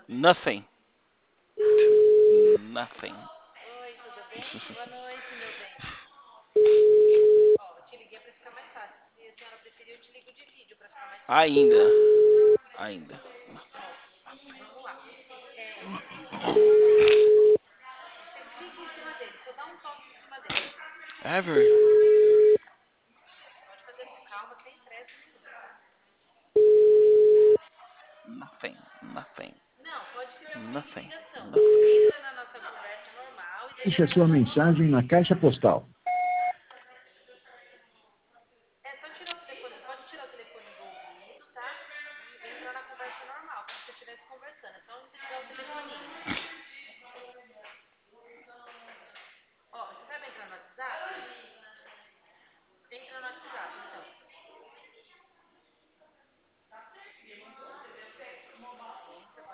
Nothing. Nothing. Oi, tudo bem? Boa noite, meu bem. Ó, eu te liguei para ficar mais fácil. Se a senhora preferir, eu te ligo de vídeo para ficar mais fácil. Ainda. Ainda. Ó, vamos lá. É, fique em cima dele, só dá um toque em cima dele. Ever. Pode fazer com calma, sem pressa nenhuma. Nothing. Nothing. Não, pode ser alguém em Nothing. ligação. Nothing. Entra na nossa conversa normal e daí Deixe a depois sua mensagem na caixa postal. é só tirar o telefone, pode tirar o telefone do ouvido, tá? E entrar na conversa normal, como se você estivesse conversando. É só você tirar o telefoninho. Ó, você sabe entrar no WhatsApp? Entra no WhatsApp, então.